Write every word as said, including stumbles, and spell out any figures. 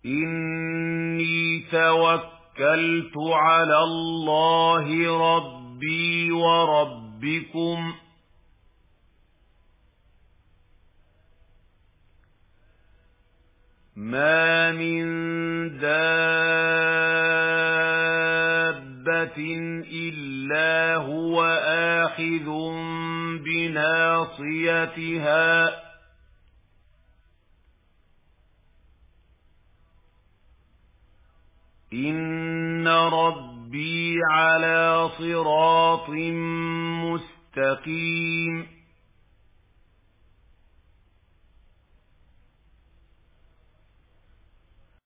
إني توكلت على الله ربي وربكم ما من دابة إلا هو آخذ بناصيتها إن ربي على صراط مستقيم